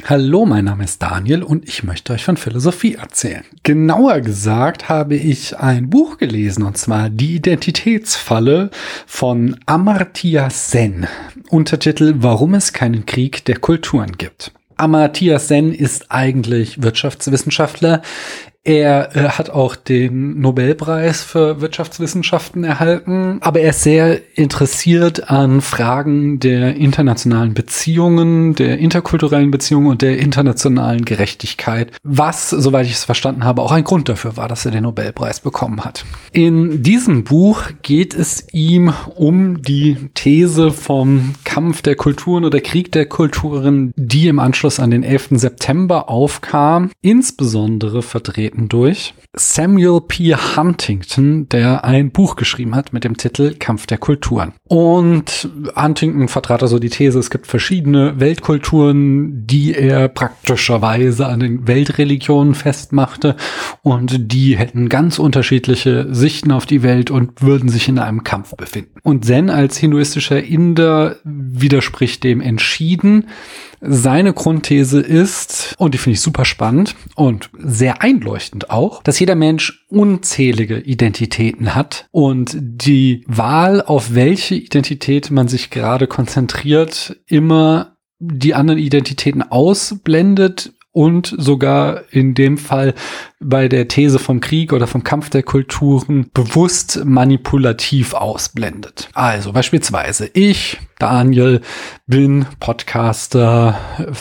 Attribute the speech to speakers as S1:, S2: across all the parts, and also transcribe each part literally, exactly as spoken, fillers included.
S1: Hallo, mein Name ist Daniel und ich möchte euch von Philosophie erzählen. Genauer gesagt habe ich ein Buch gelesen, und zwar Die Identitätsfalle von Amartya Sen. Untertitel: Warum es keinen Krieg der Kulturen gibt. Amartya Sen ist eigentlich Wirtschaftswissenschaftler. Er äh, hat auch den Nobelpreis für Wirtschaftswissenschaften erhalten, aber er ist sehr interessiert an Fragen der internationalen Beziehungen, der interkulturellen Beziehungen und der internationalen Gerechtigkeit, was, soweit ich es verstanden habe, auch ein Grund dafür war, dass er den Nobelpreis bekommen hat. In diesem Buch geht es ihm um die These vom Kampf der Kulturen oder Krieg der Kulturen, die im Anschluss an den elften September aufkam, insbesondere vertreten durch Samuel P. Huntington, der ein Buch geschrieben hat mit dem Titel Kampf der Kulturen. Und Huntington vertrat also die These, es gibt verschiedene Weltkulturen, die er praktischerweise an den Weltreligionen festmachte, und die hätten ganz unterschiedliche Sichten auf die Welt und würden sich in einem Kampf befinden. Und Zen als hinduistischer Inder widerspricht dem entschieden. Seine Grundthese ist, und die finde ich super spannend und sehr einleuchtend auch, dass jeder Mensch unzählige Identitäten hat und die Wahl, auf welche Identität man sich gerade konzentriert, immer die anderen Identitäten ausblendet und sogar in dem Fall bei der These vom Krieg oder vom Kampf der Kulturen bewusst manipulativ ausblendet. Also beispielsweise ich, Daniel, bin Podcaster,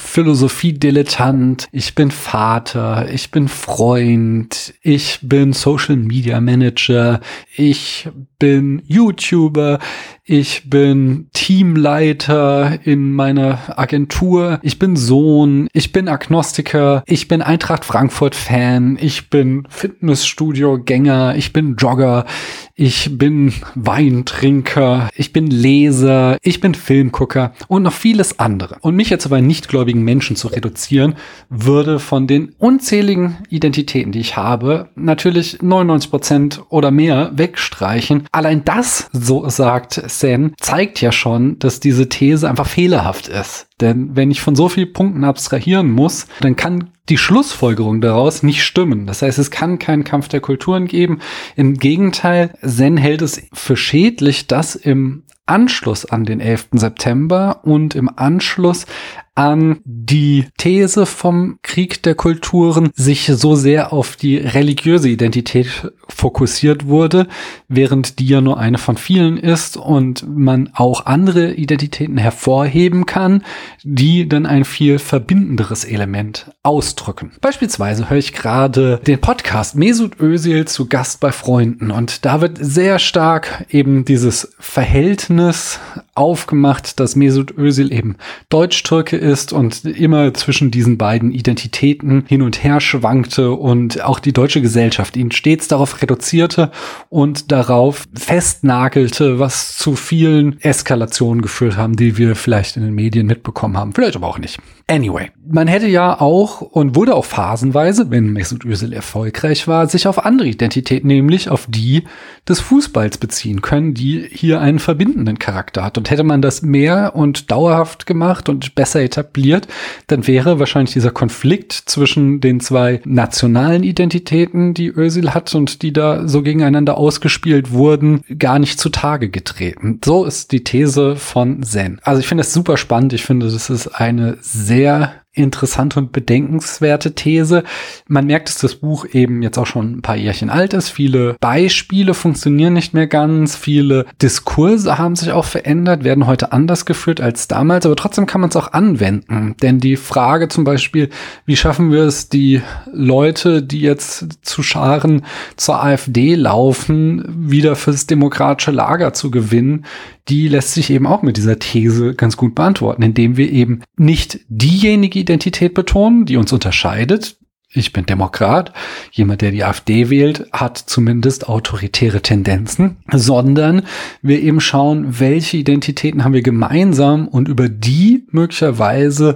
S1: Philosophiedilettant, ich bin Vater, ich bin Freund, ich bin Social Media Manager, ich bin YouTuber, ich bin Teamleiter in meiner Agentur, ich bin Sohn, ich bin Agnostiker, ich bin Eintracht Frankfurt-Fan, ich bin Fitnessstudio-Gänger, ich bin Jogger, ich bin Weintrinker, ich bin Leser, ich bin Filmgucker und noch vieles andere. Und mich jetzt aber nichtgläubigen Menschen zu reduzieren, würde von den unzähligen Identitäten, die ich habe, natürlich neunundneunzig Prozent oder mehr wegstreichen. Allein das, so sagt Sen, zeigt ja schon, dass diese These einfach fehlerhaft ist. Denn wenn ich von so vielen Punkten abstrahieren muss, dann kann die Schlussfolgerung daraus nicht stimmen. Das heißt, es kann keinen Kampf der Kulturen geben. Im Gegenteil, Sen hält es für schädlich, dass im Anschluss an den elften September und im Anschluss an die These vom Krieg der Kulturen sich so sehr auf die religiöse Identität fokussiert wurde, während die ja nur eine von vielen ist und man auch andere Identitäten hervorheben kann, die dann ein viel verbindenderes Element ausdrücken. Beispielsweise höre ich gerade den Podcast Mesut Özil zu Gast bei Freunden, und da wird sehr stark eben dieses Verhältnis aufgemacht, dass Mesut Özil eben Deutsch-Türke ist und immer zwischen diesen beiden Identitäten hin und her schwankte und auch die deutsche Gesellschaft ihn stets darauf reduzierte und darauf festnagelte, was zu vielen Eskalationen geführt haben, die wir vielleicht in den Medien mitbekommen haben, vielleicht aber auch nicht. Anyway, man hätte ja auch und wurde auch phasenweise, wenn Mesut Özil erfolgreich war, sich auf andere Identitäten, nämlich auf die des Fußballs beziehen können, die hier einen verbindenden Charakter hat. Und hätte man das mehr und dauerhaft gemacht und besser etabliert, dann wäre wahrscheinlich dieser Konflikt zwischen den zwei nationalen Identitäten, die Özil hat und die da so gegeneinander ausgespielt wurden, gar nicht zutage getreten. So ist die These von Sen. Also ich finde das super spannend. Ich finde, das ist eine sehr sehr interessante und bedenkenswerte These. Man merkt, dass das Buch eben jetzt auch schon ein paar Jährchen alt ist. Viele Beispiele funktionieren nicht mehr ganz. Viele Diskurse haben sich auch verändert, werden heute anders geführt als damals. Aber trotzdem kann man es auch anwenden. Denn die Frage zum Beispiel, wie schaffen wir es, die Leute, die jetzt zu Scharen zur AfD laufen, wieder fürs demokratische Lager zu gewinnen, die lässt sich eben auch mit dieser These ganz gut beantworten, indem wir eben nicht diejenige Identität betonen, die uns unterscheidet. Ich bin Demokrat. Jemand, der die AfD wählt, hat zumindest autoritäre Tendenzen, sondern wir eben schauen, welche Identitäten haben wir gemeinsam und über die möglicherweise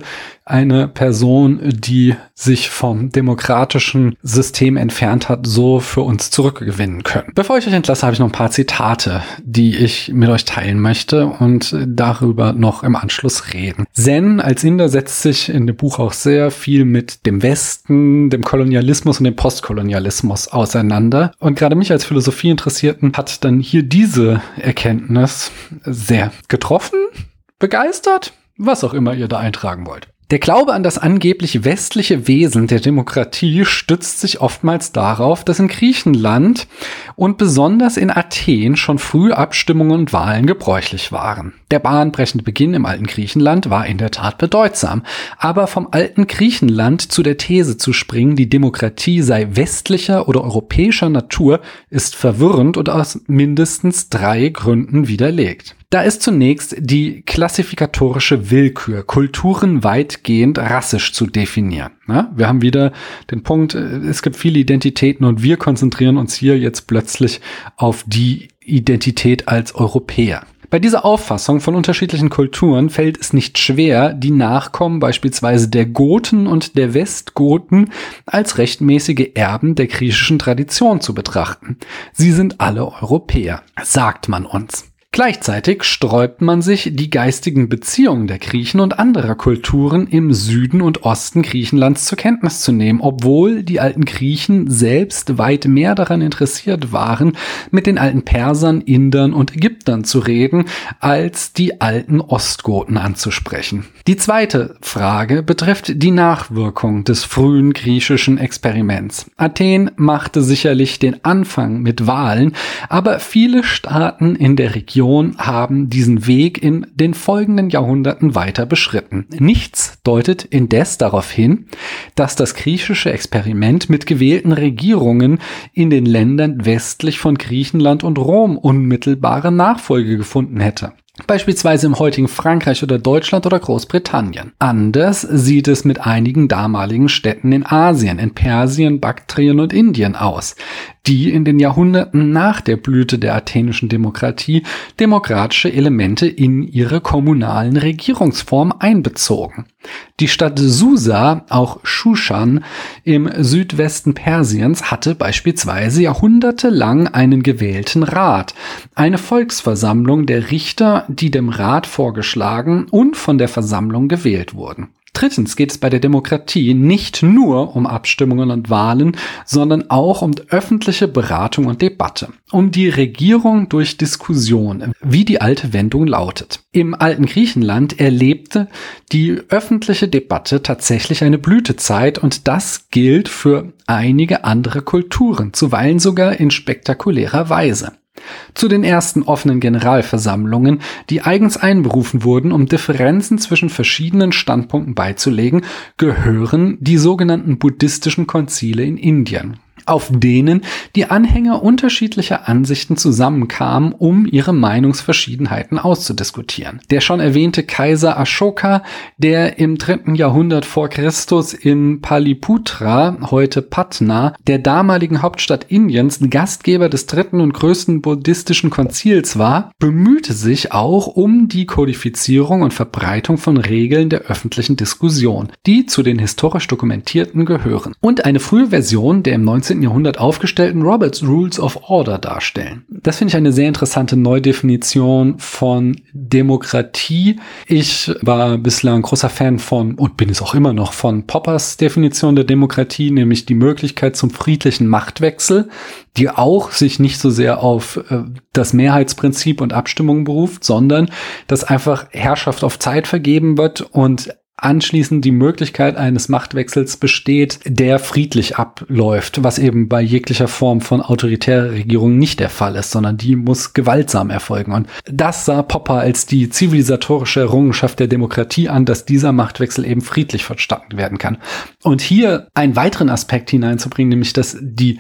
S1: eine Person, die sich vom demokratischen System entfernt hat, so für uns zurückgewinnen können. Bevor ich euch entlasse, habe ich noch ein paar Zitate, die ich mit euch teilen möchte und darüber noch im Anschluss reden. Zen als Inder setzt sich in dem Buch auch sehr viel mit dem Westen, dem Kolonialismus und dem Postkolonialismus auseinander. Und gerade mich als Philosophieinteressierten hat dann hier diese Erkenntnis sehr getroffen, begeistert, was auch immer ihr da eintragen wollt. Der Glaube an das angeblich westliche Wesen der Demokratie stützt sich oftmals darauf, dass in Griechenland und besonders in Athen schon früh Abstimmungen und Wahlen gebräuchlich waren. Der bahnbrechende Beginn im alten Griechenland war in der Tat bedeutsam, aber vom alten Griechenland zu der These zu springen, die Demokratie sei westlicher oder europäischer Natur, ist verwirrend und aus mindestens drei Gründen widerlegt. Da ist zunächst die klassifikatorische Willkür, Kulturen weitgehend rassisch zu definieren. Ja, wir haben wieder den Punkt, es gibt viele Identitäten und wir konzentrieren uns hier jetzt plötzlich auf die Identität als Europäer. Bei dieser Auffassung von unterschiedlichen Kulturen fällt es nicht schwer, die Nachkommen beispielsweise der Goten und der Westgoten als rechtmäßige Erben der griechischen Tradition zu betrachten. Sie sind alle Europäer, sagt man uns. Gleichzeitig sträubt man sich, die geistigen Beziehungen der Griechen und anderer Kulturen im Süden und Osten Griechenlands zur Kenntnis zu nehmen, obwohl die alten Griechen selbst weit mehr daran interessiert waren, mit den alten Persern, Indern und Ägyptern zu reden, als die alten Ostgoten anzusprechen. Die zweite Frage betrifft die Nachwirkung des frühen griechischen Experiments. Athen machte sicherlich den Anfang mit Wahlen, aber viele Staaten in der Region haben diesen Weg in den folgenden Jahrhunderten weiter beschritten. Nichts deutet indes darauf hin, dass das griechische Experiment mit gewählten Regierungen in den Ländern westlich von Griechenland und Rom unmittelbare Nachfolge gefunden hätte. Beispielsweise im heutigen Frankreich oder Deutschland oder Großbritannien. Anders sieht es mit einigen damaligen Städten in Asien, in Persien, Baktrien und Indien aus, die in den Jahrhunderten nach der Blüte der athenischen Demokratie demokratische Elemente in ihre kommunalen Regierungsform einbezogen. Die Stadt Susa, auch Shushan, im Südwesten Persiens hatte beispielsweise jahrhundertelang einen gewählten Rat, eine Volksversammlung der Richter, die dem Rat vorgeschlagen und von der Versammlung gewählt wurden. Drittens geht es bei der Demokratie nicht nur um Abstimmungen und Wahlen, sondern auch um öffentliche Beratung und Debatte, um die Regierung durch Diskussion, wie die alte Wendung lautet. Im alten Griechenland erlebte die öffentliche Debatte tatsächlich eine Blütezeit und das gilt für einige andere Kulturen, zuweilen sogar in spektakulärer Weise. Zu den ersten offenen Generalversammlungen, die eigens einberufen wurden, um Differenzen zwischen verschiedenen Standpunkten beizulegen, gehören die sogenannten buddhistischen Konzile in Indien, auf denen die Anhänger unterschiedlicher Ansichten zusammenkamen, um ihre Meinungsverschiedenheiten auszudiskutieren. Der schon erwähnte Kaiser Ashoka, der im dritten Jahrhundert vor Christus in Paliputra, heute Patna, der damaligen Hauptstadt Indiens, Gastgeber des dritten und größten buddhistischen Konzils war, bemühte sich auch um die Kodifizierung und Verbreitung von Regeln der öffentlichen Diskussion, die zu den historisch dokumentierten gehören, und eine frühe Version der im neunzehnten Jahrhundert aufgestellten Robert's Rules of Order darstellen. Das finde ich eine sehr interessante Neudefinition von Demokratie. Ich war bislang großer Fan von, und bin es auch immer noch, von Poppers Definition der Demokratie, nämlich die Möglichkeit zum friedlichen Machtwechsel, die auch sich nicht so sehr auf äh, das Mehrheitsprinzip und Abstimmung beruft, sondern dass einfach Herrschaft auf Zeit vergeben wird und anschließend die Möglichkeit eines Machtwechsels besteht, der friedlich abläuft, was eben bei jeglicher Form von autoritärer Regierung nicht der Fall ist, sondern die muss gewaltsam erfolgen. Und das sah Popper als die zivilisatorische Errungenschaft der Demokratie an, dass dieser Machtwechsel eben friedlich verstanden werden kann. Und hier einen weiteren Aspekt hineinzubringen, nämlich dass die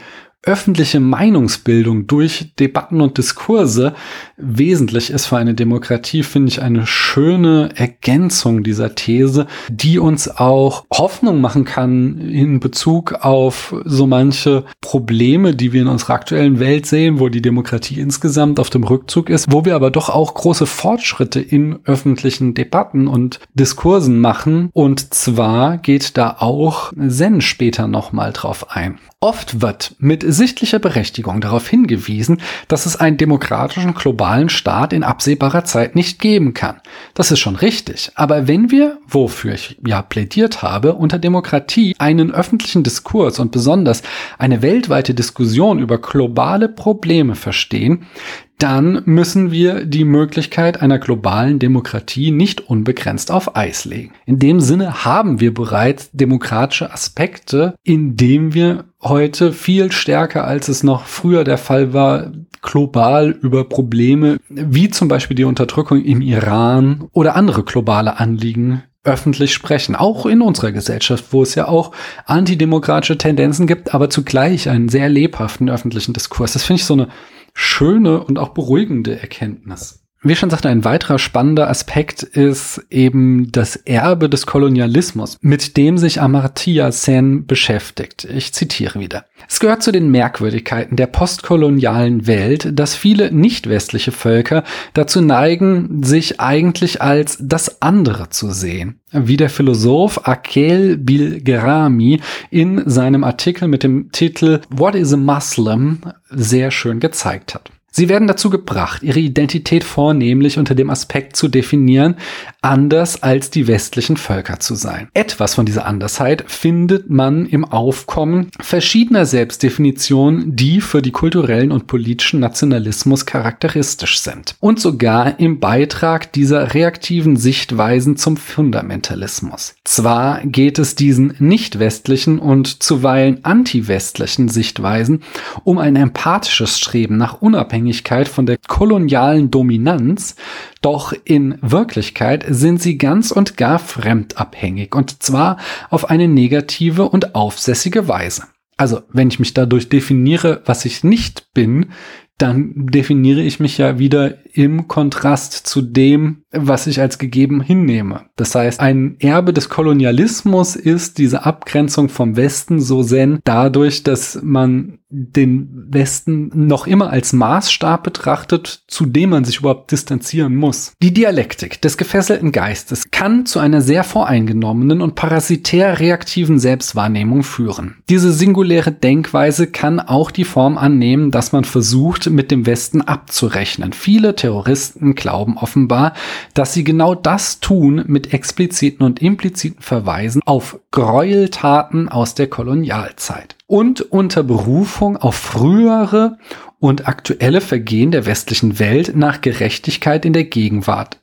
S1: öffentliche Meinungsbildung durch Debatten und Diskurse wesentlich ist für eine Demokratie, finde ich eine schöne Ergänzung dieser These, die uns auch Hoffnung machen kann in Bezug auf so manche Probleme, die wir in unserer aktuellen Welt sehen, wo die Demokratie insgesamt auf dem Rückzug ist, wo wir aber doch auch große Fortschritte in öffentlichen Debatten und Diskursen machen. Und zwar geht da auch Zen später nochmal drauf ein. Oft wird mit sichtlicher Berechtigung darauf hingewiesen, dass es einen demokratischen globalen Staat in absehbarer Zeit nicht geben kann. Das ist schon richtig. Aber wenn wir, wofür ich ja plädiert habe, unter Demokratie einen öffentlichen Diskurs und besonders eine weltweite Diskussion über globale Probleme verstehen, dann müssen wir die Möglichkeit einer globalen Demokratie nicht unbegrenzt auf Eis legen. In dem Sinne haben wir bereits demokratische Aspekte, indem wir heute viel stärker, als es noch früher der Fall war, global über Probleme wie zum Beispiel die Unterdrückung im Iran oder andere globale Anliegen öffentlich sprechen. Auch in unserer Gesellschaft, wo es ja auch antidemokratische Tendenzen gibt, aber zugleich einen sehr lebhaften öffentlichen Diskurs. Das finde ich so eine schöne und auch beruhigende Erkenntnis. Wie schon sagte, ein weiterer spannender Aspekt ist eben das Erbe des Kolonialismus, mit dem sich Amartya Sen beschäftigt. Ich zitiere wieder. Es gehört zu den Merkwürdigkeiten der postkolonialen Welt, dass viele nicht-westliche Völker dazu neigen, sich eigentlich als das andere zu sehen. Wie der Philosoph Akhel Bilgerami in seinem Artikel mit dem Titel What is a Muslim sehr schön gezeigt hat. Sie werden dazu gebracht, ihre Identität vornehmlich unter dem Aspekt zu definieren, anders als die westlichen Völker zu sein. Etwas von dieser Andersheit findet man im Aufkommen verschiedener Selbstdefinitionen, die für die kulturellen und politischen Nationalismus charakteristisch sind. Und sogar im Beitrag dieser reaktiven Sichtweisen zum Fundamentalismus. Zwar geht es diesen nicht-westlichen und zuweilen anti-westlichen Sichtweisen um ein empathisches Streben nach Unabhängigkeit von der kolonialen Dominanz, doch in Wirklichkeit sind sie ganz und gar fremdabhängig und zwar auf eine negative und aufsässige Weise. Also, wenn ich mich dadurch definiere, was ich nicht bin, dann definiere ich mich ja wieder im Kontrast zu dem, was ich als gegeben hinnehme. Das heißt, ein Erbe des Kolonialismus ist diese Abgrenzung vom Westen so zen dadurch, dass man den Westen noch immer als Maßstab betrachtet, zu dem man sich überhaupt distanzieren muss. Die Dialektik des gefesselten Geistes kann zu einer sehr voreingenommenen und parasitär reaktiven Selbstwahrnehmung führen. Diese singuläre Denkweise kann auch die Form annehmen, dass man versucht, mit dem Westen abzurechnen. Viele Terroristen glauben offenbar, dass sie genau das tun mit expliziten und impliziten Verweisen auf Gräueltaten aus der Kolonialzeit und unter Berufung auf frühere und aktuelle Vergehen der westlichen Welt nach Gerechtigkeit in der Gegenwart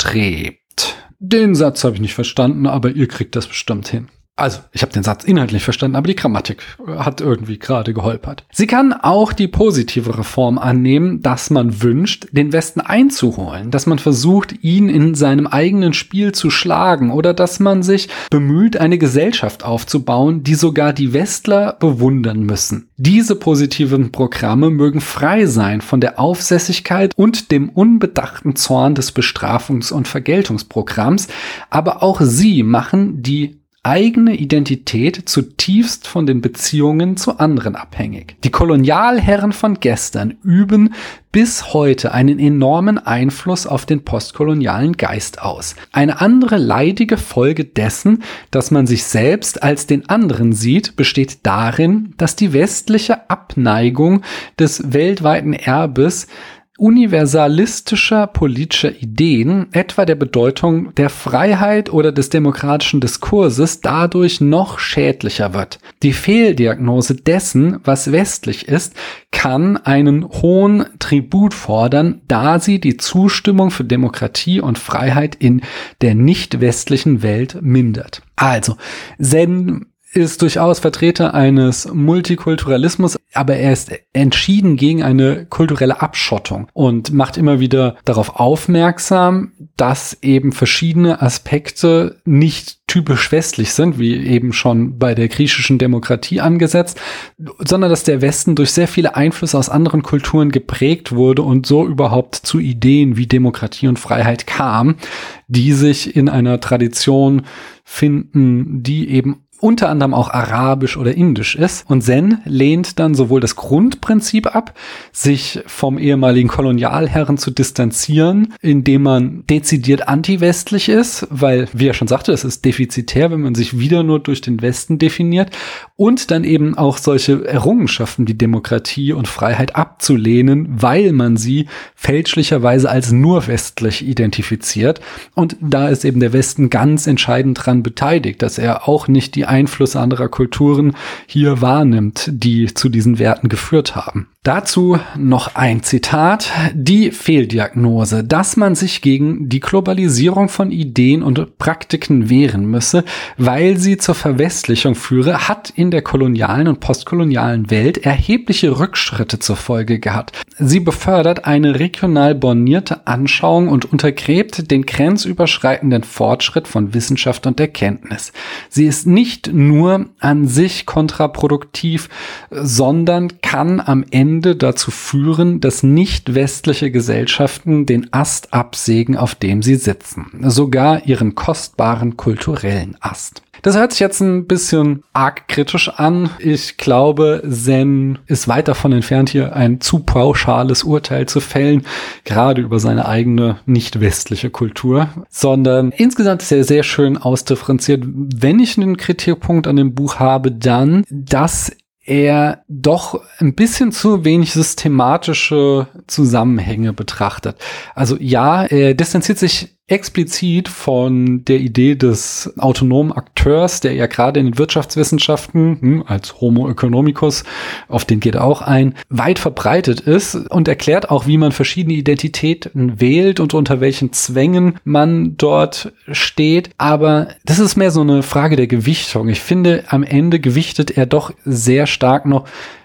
S1: strebt. Den Satz habe ich nicht verstanden, aber ihr kriegt das bestimmt hin. Also, ich habe den Satz inhaltlich verstanden, aber die Grammatik hat irgendwie gerade geholpert. Sie kann auch die positivere Form annehmen, dass man wünscht, den Westen einzuholen, dass man versucht, ihn in seinem eigenen Spiel zu schlagen oder dass man sich bemüht, eine Gesellschaft aufzubauen, die sogar die Westler bewundern müssen. Diese positiven Programme mögen frei sein von der Aufsässigkeit und dem unbedachten Zorn des Bestrafungs- und Vergeltungsprogramms, aber auch sie machen die eigene Identität zutiefst von den Beziehungen zu anderen abhängig. Die Kolonialherren von gestern üben bis heute einen enormen Einfluss auf den postkolonialen Geist aus. Eine andere leidige Folge dessen, dass man sich selbst als den anderen sieht, besteht darin, dass die westliche Abneigung des weltweiten Erbes universalistischer politischer Ideen, etwa der Bedeutung der Freiheit oder des demokratischen Diskurses, dadurch noch schädlicher wird. Die Fehldiagnose dessen, was westlich ist, kann einen hohen Tribut fordern, da sie die Zustimmung für Demokratie und Freiheit in der nicht westlichen Welt mindert. Also, Zen ist durchaus Vertreter eines Multikulturalismus, aber er ist entschieden gegen eine kulturelle Abschottung und macht immer wieder darauf aufmerksam, dass eben verschiedene Aspekte nicht typisch westlich sind, wie eben schon bei der griechischen Demokratie angesetzt, sondern dass der Westen durch sehr viele Einflüsse aus anderen Kulturen geprägt wurde und so überhaupt zu Ideen wie Demokratie und Freiheit kam, die sich in einer Tradition finden, die eben unter anderem auch arabisch oder indisch ist. Und Zen lehnt dann sowohl das Grundprinzip ab, sich vom ehemaligen Kolonialherren zu distanzieren, indem man dezidiert anti-westlich ist, weil, wie er schon sagte, es ist defizitär, wenn man sich wieder nur durch den Westen definiert, und dann eben auch solche Errungenschaften wie Demokratie und Freiheit abzulehnen, weil man sie fälschlicherweise als nur westlich identifiziert. Und da ist eben der Westen ganz entscheidend dran beteiligt, dass er auch nicht die Einflüsse anderer Kulturen hier wahrnimmt, die zu diesen Werten geführt haben. Dazu noch ein Zitat: Die Fehldiagnose, dass man sich gegen die Globalisierung von Ideen und Praktiken wehren müsse, weil sie zur Verwestlichung führe, hat in der kolonialen und postkolonialen Welt erhebliche Rückschritte zur Folge gehabt. Sie befördert eine regional bornierte Anschauung und untergräbt den grenzüberschreitenden Fortschritt von Wissenschaft und Erkenntnis. Sie ist nicht nur an sich kontraproduktiv, sondern kann am Ende dazu führen, dass nicht westliche Gesellschaften den Ast absägen, auf dem sie sitzen. Sogar ihren kostbaren kulturellen Ast. Das hört sich jetzt ein bisschen arg kritisch an. Ich glaube, Zen ist weit davon entfernt, hier ein zu pauschales Urteil zu fällen, gerade über seine eigene nicht westliche Kultur, sondern insgesamt ist er sehr schön ausdifferenziert. Wenn ich einen Kritikpunkt an dem Buch habe, dann, dass er doch ein bisschen zu wenig systematische Zusammenhänge betrachtet. Also ja, er distanziert sich explizit von der Idee des autonomen Akteurs, der ja gerade in den Wirtschaftswissenschaften hm, als Homo economicus, auf den geht er auch ein, weit verbreitet ist und erklärt auch, wie man verschiedene Identitäten wählt und unter welchen Zwängen man dort steht. Aber das ist mehr so eine Frage der Gewichtung. Ich finde, am Ende gewichtet er doch sehr stark noch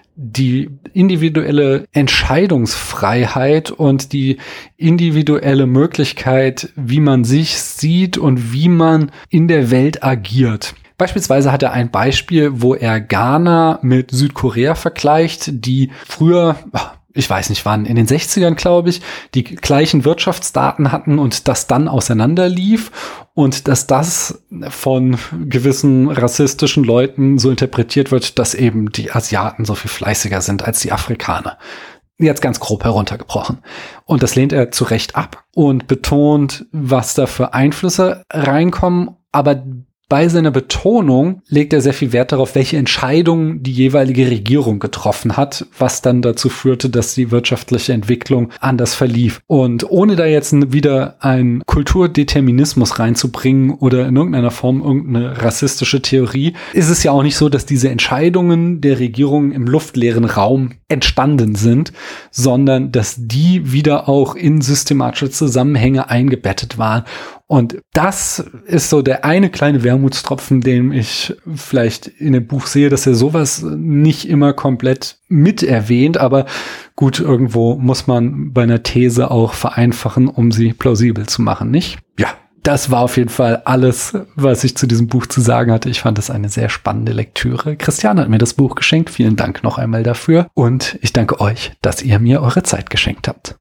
S1: die individuelle Entscheidungsfreiheit und die individuelle Möglichkeit, wie man sich sieht und wie man in der Welt agiert. Beispielsweise hat er ein Beispiel, wo er Ghana mit Südkorea vergleicht, die früher, ich weiß nicht wann, in den sechzigern, glaube ich, die gleichen Wirtschaftsdaten hatten und das dann auseinanderlief und dass das von gewissen rassistischen Leuten so interpretiert wird, dass eben die Asiaten so viel fleißiger sind als die Afrikaner. Jetzt ganz grob heruntergebrochen. Und das lehnt er zu Recht ab und betont, was da für Einflüsse reinkommen, aber bei seiner Betonung legt er sehr viel Wert darauf, welche Entscheidungen die jeweilige Regierung getroffen hat, was dann dazu führte, dass die wirtschaftliche Entwicklung anders verlief. Und ohne da jetzt wieder einen Kulturdeterminismus reinzubringen oder in irgendeiner Form irgendeine rassistische Theorie, ist es ja auch nicht so, dass diese Entscheidungen der Regierung im luftleeren Raum entstanden sind, sondern dass die wieder auch in systematische Zusammenhänge eingebettet waren. Und das ist so der eine kleine Wermutstropfen, den ich vielleicht in dem Buch sehe, dass er sowas nicht immer komplett mit erwähnt. Aber gut, irgendwo muss man bei einer These auch vereinfachen, um sie plausibel zu machen, nicht? Ja, das war auf jeden Fall alles, was ich zu diesem Buch zu sagen hatte. Ich fand es eine sehr spannende Lektüre. Christiane hat mir das Buch geschenkt. Vielen Dank noch einmal dafür. Und ich danke euch, dass ihr mir eure Zeit geschenkt habt.